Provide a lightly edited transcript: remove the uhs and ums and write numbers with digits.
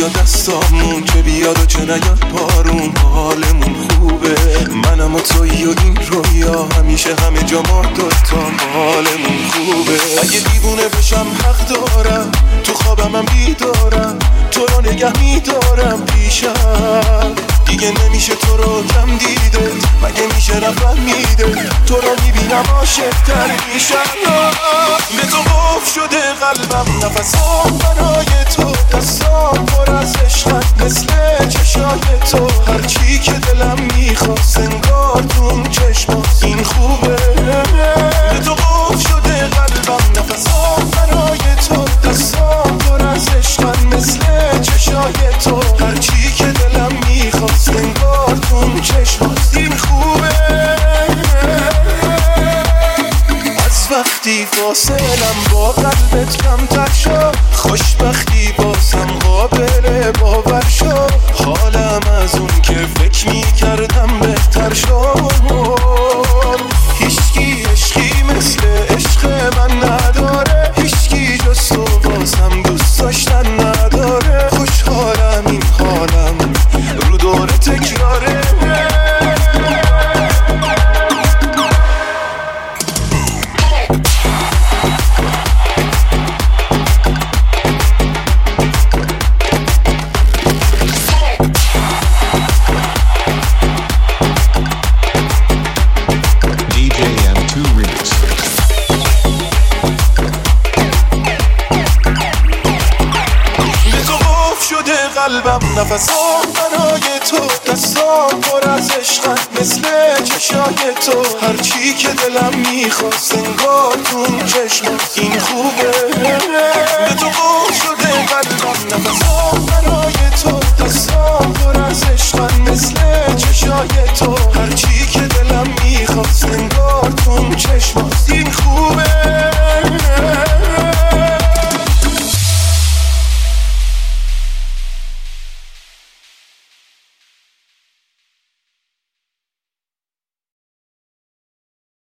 یا دستامون، چه بیاد و چه نیاد بارون، حالمون خوبه. منم و تویی و این رویا، همیشه همه جا ما دوتا، حالمون خوبه. اگه دیوونه بشم حق دارم، تو خوابم هم بیدارم، تو رو نگه میدارم پیشم. دیگه نمیشه تو رو کم دیده، مگه میشه رفت میده، تو رو میبینم عاشق‌تر میشم. به تو قفل شده قلبم، نفسام برای تو، دستام پر از عشقت مثل چشای تو. هرچی که دلم میخواست انگار تو چشمات، این خوبه. به تو قفل شده قلبم، نفسام برای تو، دستام پر از عشقت مثل چشای تو. هرچی که دلم میخواست انگار تو چشمات، این خوبه. وقتی فاصلم با قلبت کمتر شد، خوشبختی بازم قابل باور شد. حالم از اون که فکر میکردم بهتر شد. هیچکی عشقی مثل عشق من نداره، هیچکی جز تو بازم دوست داشتن نداره. خوشحالم این حالم رو دوره تکراره. قلبم نفسام برای تو، دستام پر از عشقت مثل چشای تو. هرچی که دلم میخواست انگار تو چشمات، این خوبه. به تو قفل شده قلبم، نفسام برای تو، دستام پر از عشقت مثل چشای تو. هرچی که